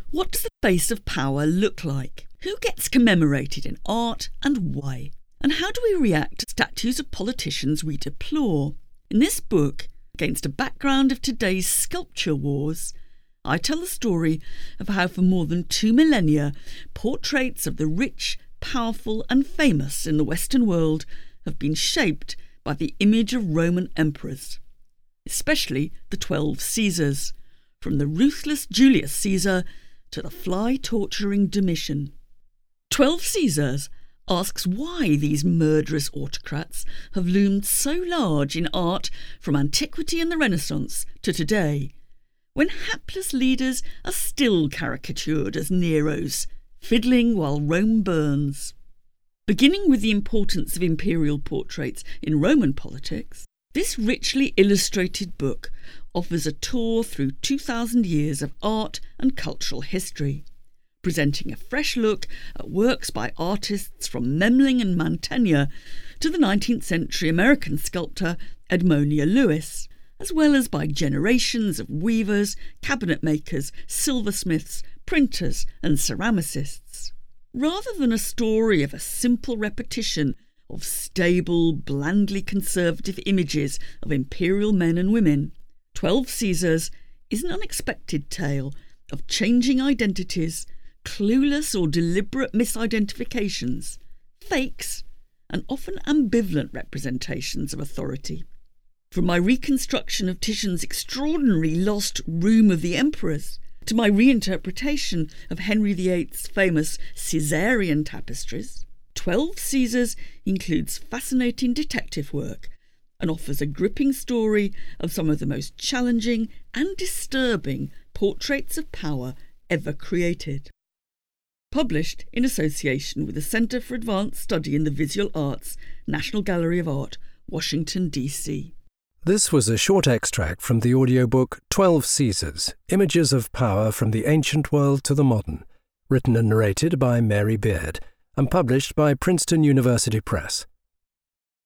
What does the face of power look like? Who gets commemorated in art and why? And how do we react to statues of politicians we deplore? In this book, against a background of today's sculpture wars, I tell the story of how for more than 2 millennia, portraits of the rich, powerful and famous in the Western world have been shaped by the image of Roman emperors, especially the 12 Caesars, from the ruthless Julius Caesar to the fly-torturing Domitian. 12 Caesars asks why these murderous autocrats have loomed so large in art from antiquity and the Renaissance to today, when hapless leaders are still caricatured as Neros, fiddling while Rome burns. Beginning with the importance of imperial portraits in Roman politics, this richly illustrated book offers a tour through 2,000 years of art and cultural history, presenting a fresh look at works by artists from Memling and Mantegna to the 19th century American sculptor Edmonia Lewis, as well as by generations of weavers, cabinet makers, silversmiths, printers and ceramicists. Rather than a story of a simple repetition of stable, blandly conservative images of imperial men and women, 12 Caesars is an unexpected tale of changing identities, clueless or deliberate misidentifications, fakes, and often ambivalent representations of authority. From my reconstruction of Titian's extraordinary lost Room of the Emperors, to my reinterpretation of Henry VIII's famous Caesarean tapestries, 12 Caesars includes fascinating detective work and offers a gripping story of some of the most challenging and disturbing portraits of power ever created. Published in association with the Centre for Advanced Study in the Visual Arts, National Gallery of Art, Washington, D.C. This was a short extract from the audiobook 12 Caesars, Images of Power from the Ancient World to the Modern, written and narrated by Mary Beard, and published by Princeton University Press.